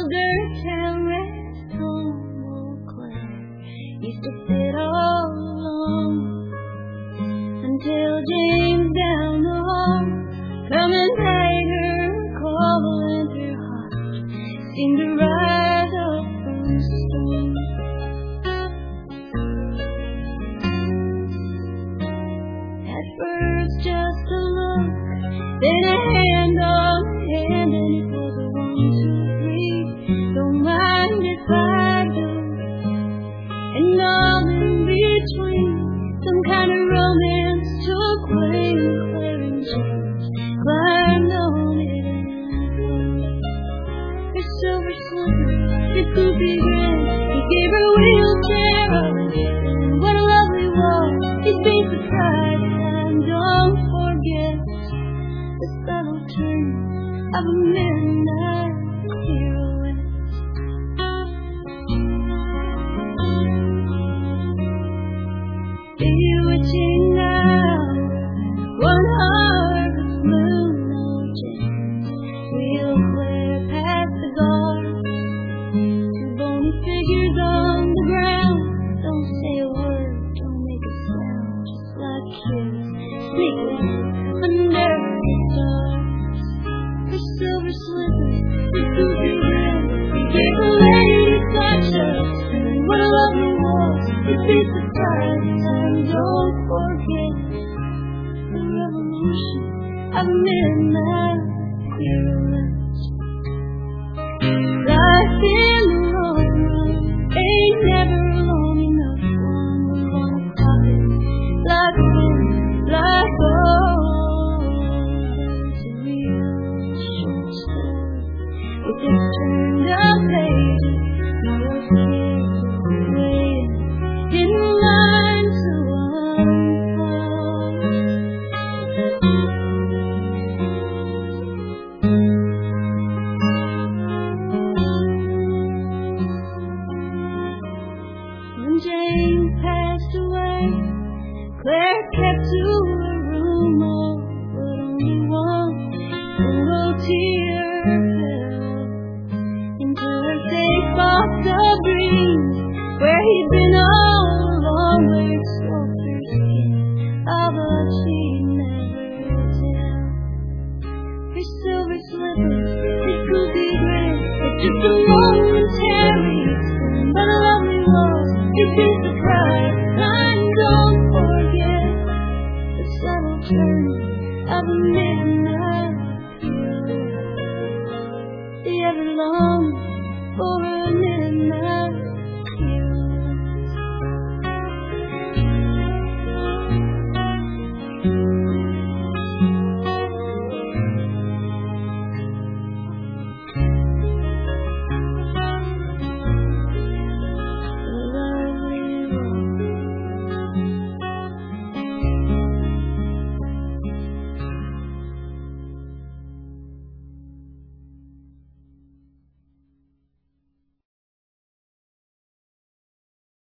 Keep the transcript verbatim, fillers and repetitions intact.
dirt can rest on old clay. Used to sit all alone until James down the hall come and paid her a call, and her heart seemed to rise up from the stone. At first just a look, then a hand on hand, and it was a one, two, three, don't mind if I do. And all in between, some kind of romance took place. Claire and James climbed on it and flew. Her silver slippers, her goofy grin, he gave her a wheelchair on his chin. What a lovely walk, you'd be surprised. And don't forget the subtle turn of a midnight pirouette. Bewitching now, one harvest moon, oh James, we'll clear past the guard. Two bony figures on the ground, don't say a word, don't make a sound, just like kids sneaking under the stars. Her silver slippers, her goofy grin, he gave the lady such a spin. What a lovely walk, you'd be surprised. And don't forget the revolution of midnight pirouette. Life in the long run ain't never long enough. One was on a pocket like wind, like gold. It's a real short story with its turned up pages. Those kids are waiting in line to unfold. When James passed away, Claire kept to her room, oh, but only one single tear fell into her safe box of dreams, where he'd been all along, where it soaked her skin, although she'd never tell. Her silver slippers, his goofy grin, it's just a momentary sin, but a lovely walk, you'd be surprised. And don't forget the subtle turn of a midnight pirouette. The ever long